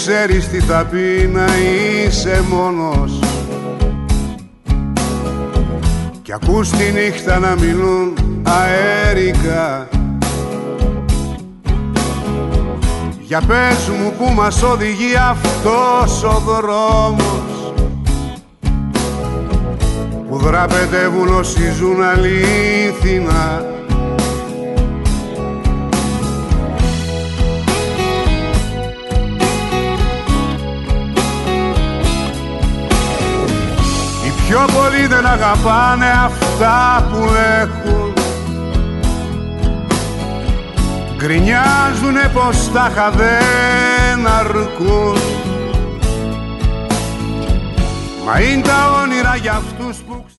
ξέρεις τι θα πει να είσαι μόνος κι ακούς τη νύχτα να μιλούν αέρικα. Για πες μου που μας οδηγεί αυτός ο δρόμος που δραπετεύουν όσοι ζουν αλήθινα. Οι πιο πολλοί δεν αγαπάνε αυτά που έχουν, γκρινιάζουνε πως τάχα δεν αρκούν. Μα είναι τα όνειρα για αυτούς που